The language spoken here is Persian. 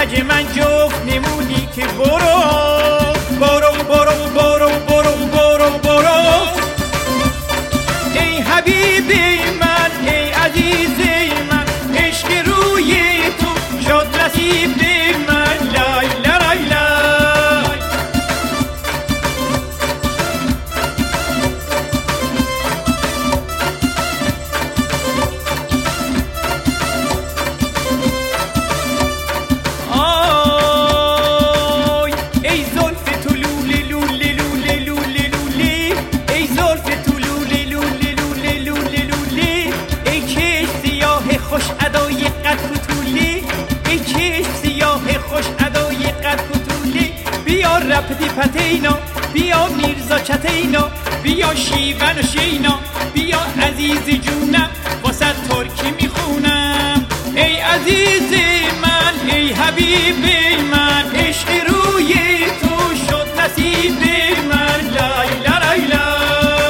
کج من جفت نمودی که برو برو برو برو برو برو برو. ای حبیب من ای عزیز من، عشق روی تو شد نصیب من. لای لای لای. آی ای زلف تو لوله لوله لوله لوله لوله، ای زلف تو لوله لوله لوله لوله لوله. ای چشم سیاه خوش ادای قد کوتوله، ای چشم سیاه خوش ادای قد کوتوله. بیا رپتی پتینا، بیا میرزا چتینا، بیا شیون و شینا، بیا عزیز جونم واسه ترکی میخونم. ای عزیز من ای حبیب من، عشق